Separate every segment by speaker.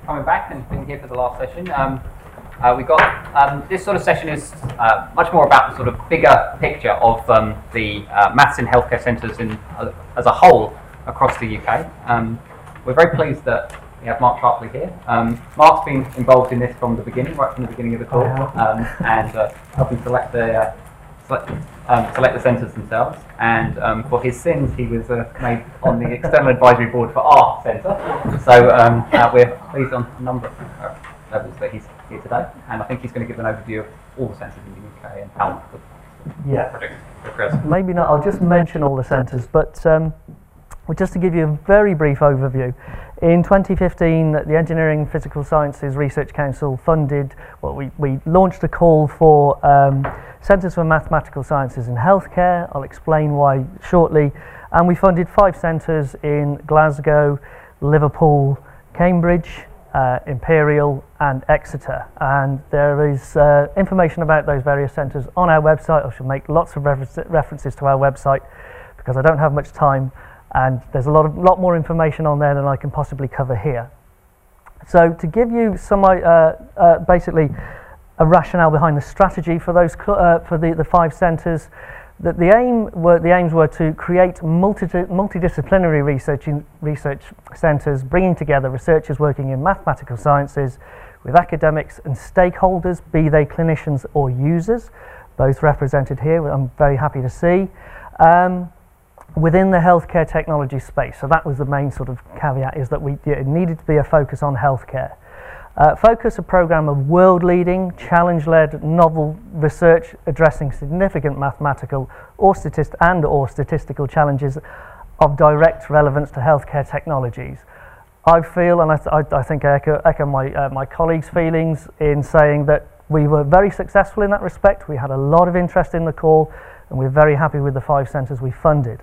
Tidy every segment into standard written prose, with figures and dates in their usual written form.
Speaker 1: coming back and being here for the last session. We got this sort of session is much more about the sort of bigger picture of the maths in healthcare centres as a whole across the UK. We're very pleased that we have Mark Sharpley here. Mark's been involved in this from the beginning, right from the beginning of the call, and helping select the centres themselves. And for his sins, he was made on the external advisory board for our centre. So we're pleased on a number of levels that he's here today. And I think he's going to give an overview of all the centres in the UK and how
Speaker 2: Maybe not. I'll just mention all the centres, but just to give you a very brief overview. In 2015, the Engineering and Physical Sciences Research Council funded, we launched a call for Centres for Mathematical Sciences in Healthcare. I'll explain why shortly. And we funded 5 centres in Glasgow, Liverpool, Cambridge, Imperial and Exeter. And there is information about those various centres on our website. I should make lots of references to our website because I don't have much time. And there's a lot more information on there than I can possibly cover here. So to give you some basically a rationale behind the strategy for those for the 5 centres, that the aims were to create multidisciplinary research centres, bringing together researchers working in mathematical sciences with academics and stakeholders, be they clinicians or users, both represented here. I'm very happy to see. Within the healthcare technology space. So that was the main sort of caveat, is that it needed to be a focus on healthcare. Focus a programme of world-leading, challenge-led, novel research addressing significant mathematical or statistical challenges of direct relevance to healthcare technologies. I feel, and I think I echo my colleagues' feelings in saying that we were very successful in that respect. We had a lot of interest in the call, and we're very happy with the 5 centres we funded.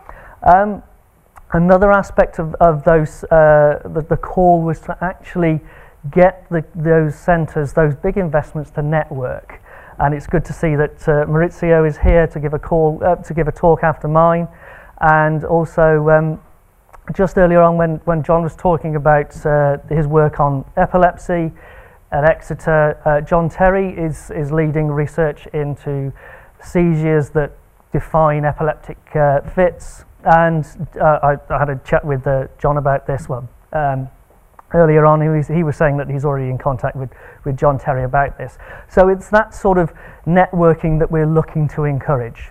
Speaker 2: Another aspect of those, the call was to actually get those centres, those big investments, to network. And it's good to see that Maurizio is here to give a talk after mine. And also, just earlier on when John was talking about his work on epilepsy at Exeter, John Terry is leading research into seizures that define epileptic fits. And I had a chat with John about this one earlier on. He was saying that he's already in contact with John Terry about this. So it's that sort of networking that we're looking to encourage.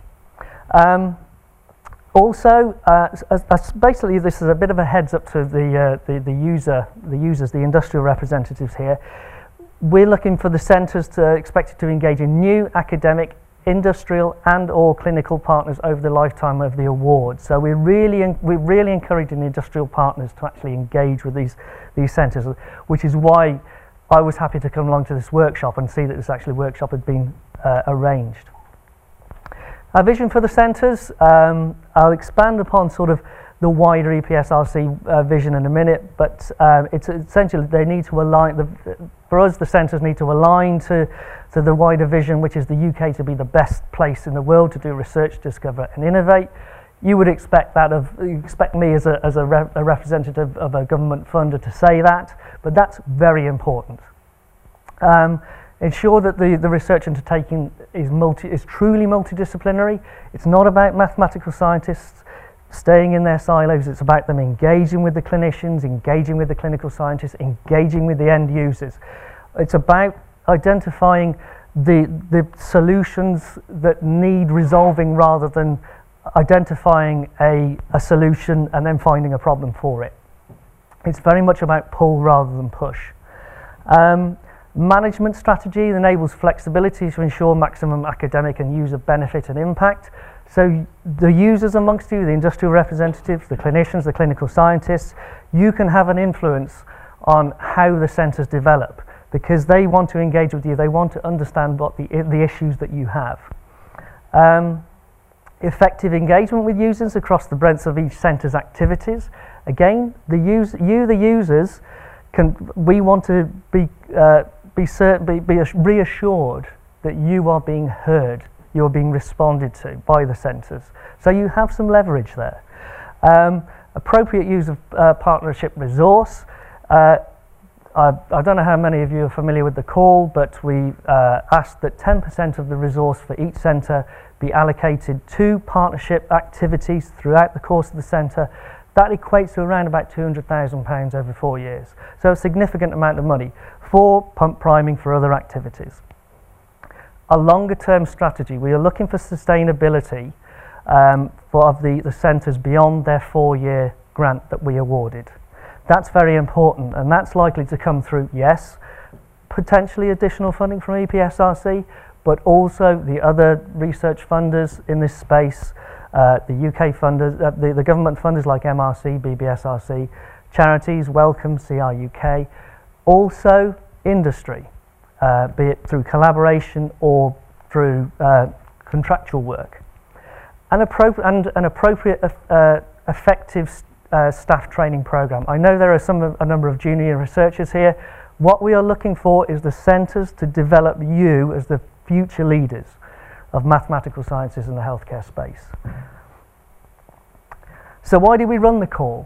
Speaker 2: Also, basically, this is a bit of a heads up to the users, the industrial representatives here. We're looking for the centres expected to engage in new academic, industrial and or clinical partners over the lifetime of the award. So we're really encouraging the industrial partners to actually engage with these centres, which is why I was happy to come along to this workshop and see that this actually workshop had been arranged. Our vision for the centres, I'll expand upon sort of the wider EPSRC vision in a minute, but it's essentially they need to align, for us the centres need to align to the wider vision, which is the UK to be the best place in the world to do research, discover and innovate. You would expect that you expect me as a representative of a government funder to say that, but that's very important. Ensure that the research undertaking is truly multidisciplinary. It's not about mathematical scientists staying in their silos. It's about them engaging with the clinicians, engaging with the clinical scientists, engaging with the end users. It's about identifying the solutions that need resolving rather than identifying a solution and then finding a problem for it. It's very much about pull rather than push. Management strategy enables flexibility to ensure maximum academic and user benefit and impact. So the users amongst you, the industrial representatives, the clinicians, the clinical scientists, you can have an influence on how the centres develop because they want to engage with you, they want to understand what the issues that you have. Effective engagement with users across the breadth of each centre's activities. Again, the users, we want to be reassured that you are being heard, you're being responded to by the centres. So you have some leverage there. Appropriate use of partnership resource. I don't know how many of you are familiar with the call, but we asked that 10% of the resource for each centre be allocated to partnership activities throughout the course of the centre. That equates to around about £200,000 over 4 years. So a significant amount of money for pump priming for other activities. A longer term strategy, we are looking for sustainability of the centres beyond their 4-year grant that we awarded. That's very important, and that's likely to come through, yes, potentially additional funding from EPSRC, but also the other research funders in this space, the UK funders, the government funders like MRC, BBSRC, charities, Wellcome, CRUK, also industry, be it through collaboration or through contractual work. An appropriate, effective staff training program. I know there are a number of junior researchers here. What we are looking for is the centres to develop you as the future leaders of mathematical sciences in the healthcare space. So why did we run the call?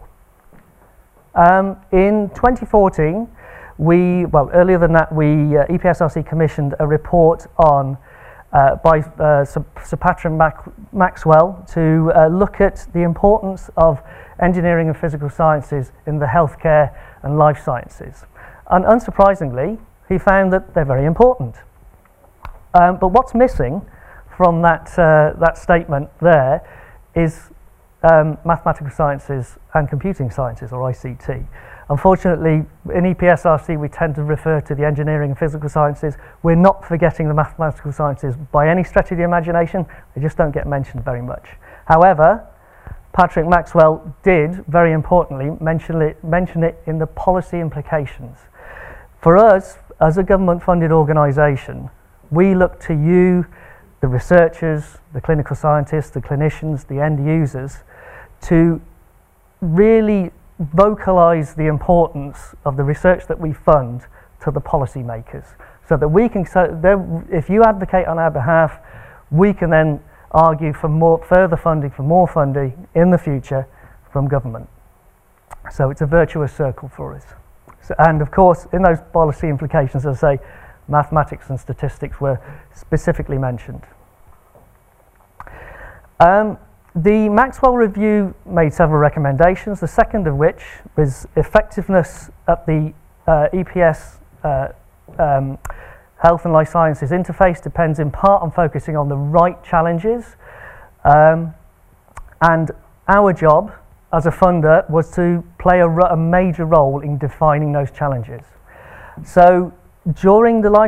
Speaker 2: In 2014, earlier than that, EPSRC commissioned a report on by Sir Patrick Maxwell to look at the importance of engineering and physical sciences in the healthcare and life sciences. And unsurprisingly, he found that they're very important. But what's missing from that statement there is mathematical sciences and computing sciences, or ICT. Unfortunately, in EPSRC we tend to refer to the engineering and physical sciences. We're not forgetting the mathematical sciences by any stretch of the imagination. They just don't get mentioned very much. However, Patrick Maxwell did, very importantly, mention it in the policy implications. For us, as a government-funded organisation, we look to you, the researchers, the clinical scientists, the clinicians, the end users, to really vocalise the importance of the research that we fund to the policymakers, so that we can, if you advocate on our behalf, we can then argue for further funding, for more funding in the future from government. So it's a virtuous circle for us. So, and of course, in those policy implications, as I say, mathematics and statistics were specifically mentioned. The Maxwell Review made several recommendations, the second of which was effectiveness at the EPS Health and Life Sciences interface depends in part on focusing on the right challenges, and our job as a funder was to play a major role in defining those challenges. So during the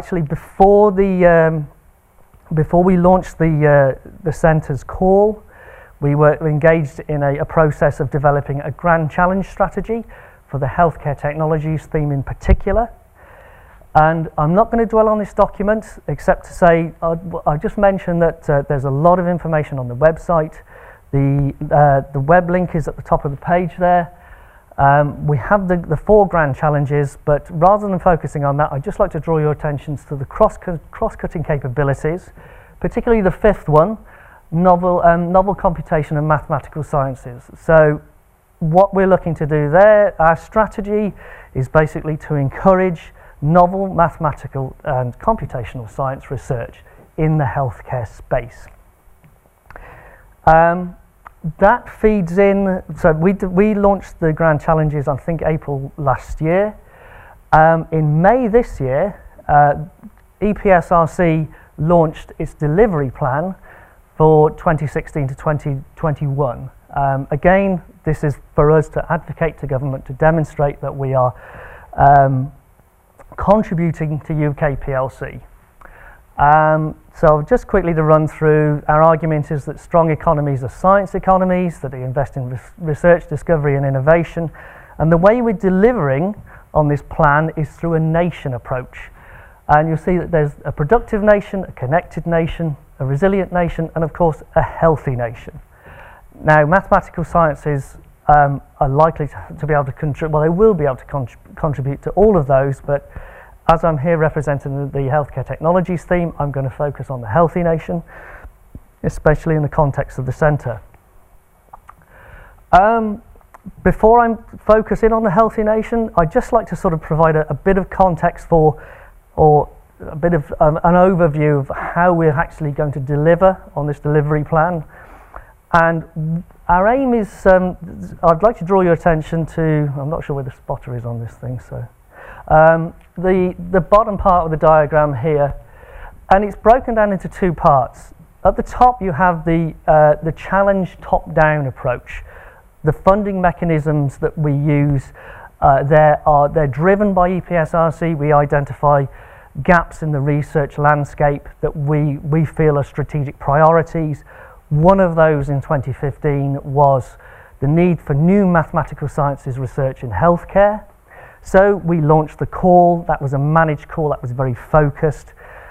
Speaker 2: before we launched the centre's call, we were engaged in a process of developing a grand challenge strategy for the healthcare technologies theme in particular. And I'm not going to dwell on this document except to say I just mentioned that there's a lot of information on the website. The web link is at the top of the page there. We have the 4 grand challenges, but rather than focusing on that, I'd just like to draw your attention to the cross-cutting capabilities, particularly the 5th one, novel computation and mathematical sciences. So what we're looking to do there, our strategy is basically to encourage novel mathematical and computational science research in the healthcare space. That feeds in, so we launched the grand challenges, I think, April last year. In May this year, EPSRC launched its delivery plan for 2016 to 2021. Again, this is for us to advocate to government to demonstrate that we are contributing to UK PLC. So just quickly to run through, our argument is that strong economies are science economies, that they invest in research, discovery and innovation, and the way we're delivering on this plan is through a nation approach. And you'll see that there's a productive nation, a connected nation, a resilient nation, and of course a healthy nation. Now, mathematical sciences are likely to be able to contribute, well, they will be able to contribute to all of those, but as I'm here representing the healthcare technologies theme, I'm going to focus on the healthy nation, especially in the context of the centre. before I focus in on the Healthy Nation, I'd just like to sort of provide a bit of context for, or a bit of an overview of how we're actually going to deliver on this delivery plan. And our aim is, I'd like to draw your attention to, I'm not sure where the spotter is on this thing, so the bottom part of the diagram here, and it's broken down into two parts. At the top you have the challenge top-down approach. The funding mechanisms that we use, they're driven by EPSRC. We identify gaps in the research landscape that we feel are strategic priorities. One of those in 2015 was the need for new mathematical sciences research in healthcare. So we launched the call. That was a managed call, that was very focused.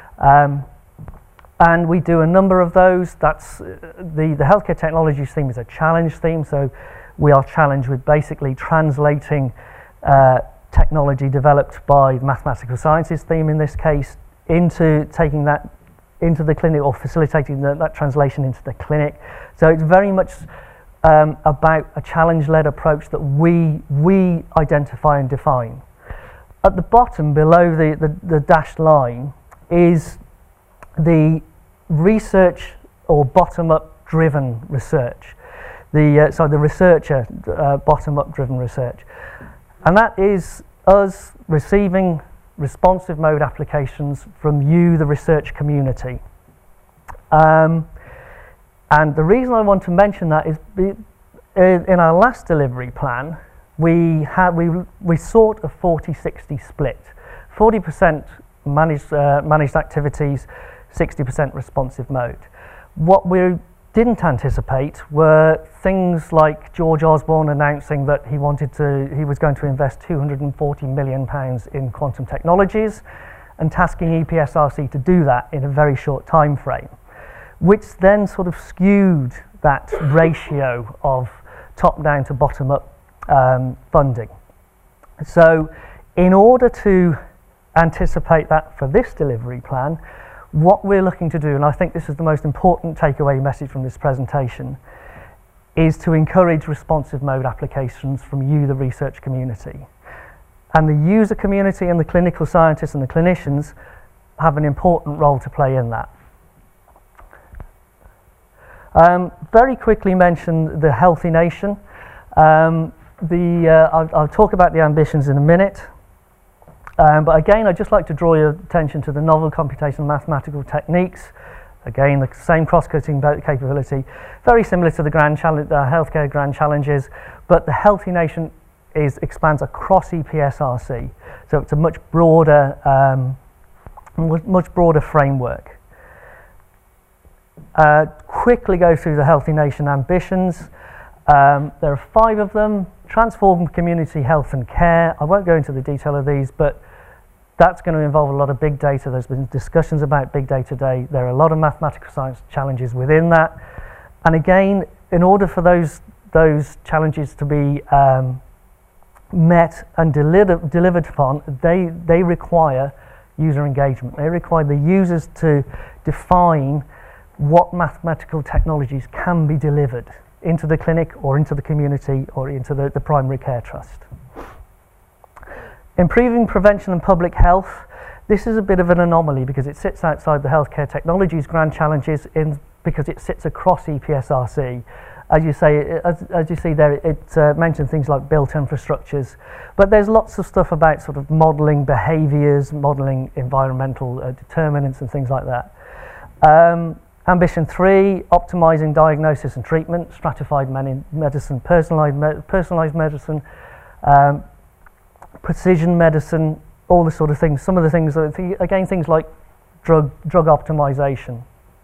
Speaker 2: And we do a number of those. That's the healthcare technologies theme is a challenge theme, so we are challenged with basically translating technology developed by the mathematical sciences theme in this case into taking that into the clinic, or facilitating that translation into the clinic. So it's very much about a challenge-led approach that we identify and define. At the bottom, below the dashed line, is the research or bottom-up driven research. The researcher bottom-up driven research. And that is us receiving responsive mode applications from you, the research community. And the reason I want to mention that is in our last delivery plan, we sought a 40-60 split. 40% managed activities, 60% responsive mode. What we didn't anticipate were things like George Osborne announcing that he was going to invest £240 million in quantum technologies, and tasking EPSRC to do that in a very short time frame, which then sort of skewed that ratio of top-down to bottom-up funding. So in order to anticipate that for this delivery plan, what we're looking to do, and I think this is the most important takeaway message from this presentation, is to encourage responsive mode applications from you, the research community. And the user community and the clinical scientists and the clinicians have an important role to play in that. Very quickly mention the Healthy Nation. I'll talk about the ambitions in a minute. But again, I'd just like to draw your attention to the novel computational mathematical techniques. Again, the same cross-cutting capability, very similar to the healthcare grand challenges, but the Healthy Nation expands across EPSRC, so it's a much broader framework. Quickly go through the Healthy Nation ambitions. There are 5 of them. Transform community health and care. I won't go into the detail of these, but that's going to involve a lot of big data. There's been discussions about big data today. There are a lot of mathematical science challenges within that. And again, in order for those challenges to be met and delivered upon, they require user engagement. They require the users to define what mathematical technologies can be delivered into the clinic or into the community or into the primary care trust. Improving prevention and public health. This is a bit of an anomaly because it sits outside the healthcare technologies grand challenges because it sits across EPSRC. As you see there, it mentions things like built infrastructures, but there's lots of stuff about sort of modelling behaviours, modelling environmental determinants and things like that. Ambition 3, optimizing diagnosis and treatment, stratified medicine, personalized medicine, precision medicine, all the sort of things. Some of the things, again, things like drug optimization.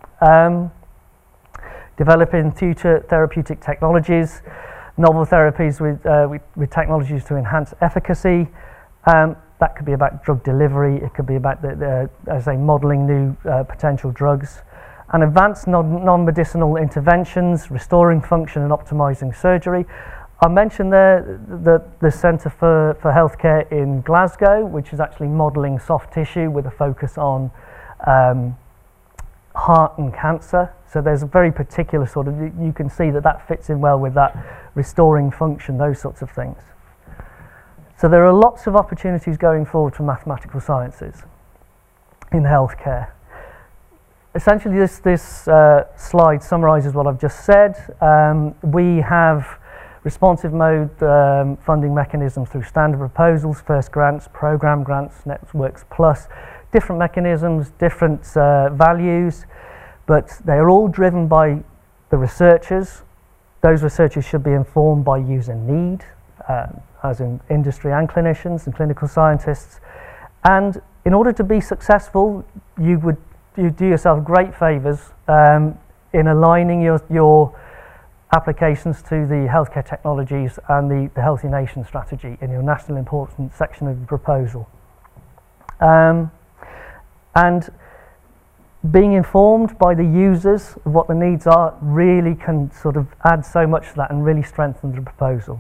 Speaker 2: Developing future therapeutic technologies, novel therapies with technologies to enhance efficacy. That could be about drug delivery. It could be about, as I say, modelling new potential drugs. And advanced non-medicinal interventions, restoring function and optimising surgery. I mentioned there the Centre for Healthcare in Glasgow, which is actually modelling soft tissue with a focus on heart and cancer. So there's a very particular sort of, you can see that that fits in well with that restoring function, those sorts of things. So there are lots of opportunities going forward for mathematical sciences in healthcare. Essentially this slide summarises what I've just said. We have responsive mode funding mechanisms through standard proposals, first grants, programme grants, Networks Plus, different mechanisms, different values, but they are all driven by the researchers. Those researchers should be informed by user need, as in industry and clinicians and clinical scientists. And in order to be successful, you do yourself great favours in aligning your applications to the healthcare technologies and the Healthy Nation strategy in your national importance section of the proposal. And being informed by the users of what the needs are really can sort of add so much to that and really strengthen the proposal.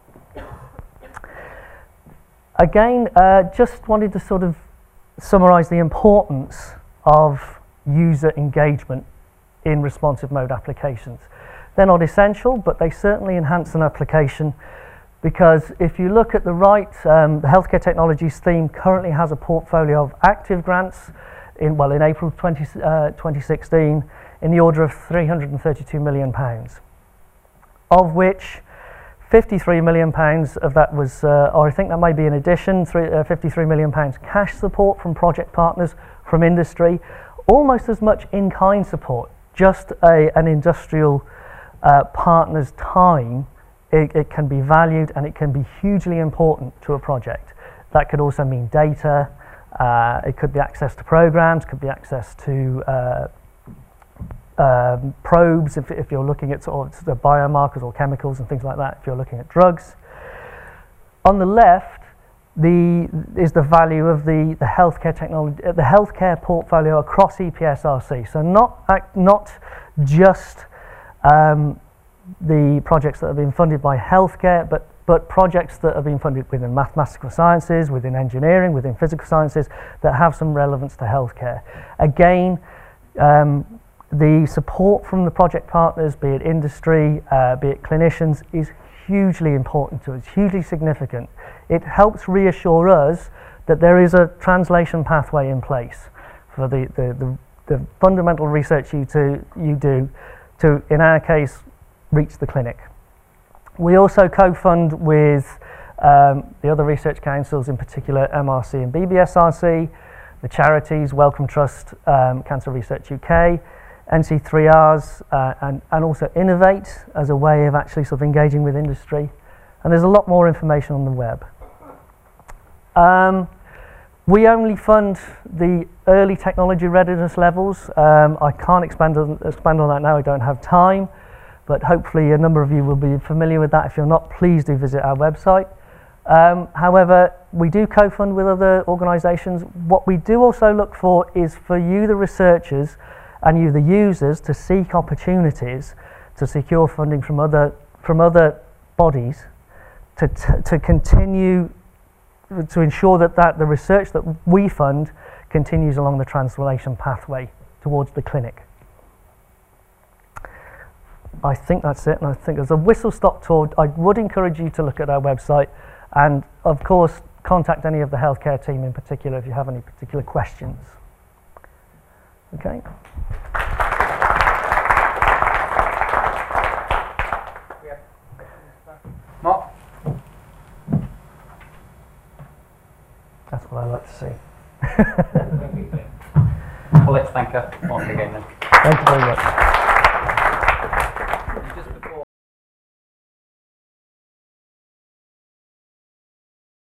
Speaker 2: Again, just wanted to sort of summarise the importance of user engagement in responsive mode applications. They're not essential, but they certainly enhance an application, because if you look at the right, the Healthcare Technologies theme currently has a portfolio of active grants in April 2016 in the order of £332 million, of which £53 million of that was, or I think that may be in addition, £53 million cash support from project partners, from industry, almost as much in-kind support, just an industrial partner's time. It can be valued and it can be hugely important to a project. That could also mean data, it could be access to programs, could be access to probes if you're looking at sort of the biomarkers or chemicals and things like that, if you're looking at drugs. On the left is the value of the healthcare technology, the healthcare portfolio across EPSRC. So not just the projects that have been funded by healthcare, but projects that have been funded within mathematical sciences, within engineering, within physical sciences, that have some relevance to healthcare. Again, the support from the project partners, be it industry, be it clinicians, is hugely important to us, hugely significant. It helps reassure us that there is a translation pathway in place for the fundamental research you do to, in our case, reach the clinic. We also co-fund with the other research councils, in particular MRC and BBSRC, the charities, Wellcome Trust, Cancer Research UK, NC3Rs, and also Innovate as a way of actually sort of engaging with industry. And there's a lot more information on the web. We only fund the early technology readiness levels. I can't expand on that now, I don't have time, but hopefully a number of you will be familiar with that. If you're not, please do visit our website. However, we do co-fund with other organisations. What we do also look for is for you, the researchers, and you, the users, to seek opportunities to secure funding from other bodies to continue to ensure that the research that we fund continues along the translation pathway towards the clinic. I think that's it, and I think as a whistle-stop tour, I would encourage you to look at our website, and of course contact any of the healthcare team in particular if you have any particular questions. Okay.
Speaker 1: Mark?
Speaker 2: That's what I like to see.
Speaker 1: Well, let's thank her once again then.
Speaker 2: Thank you very much.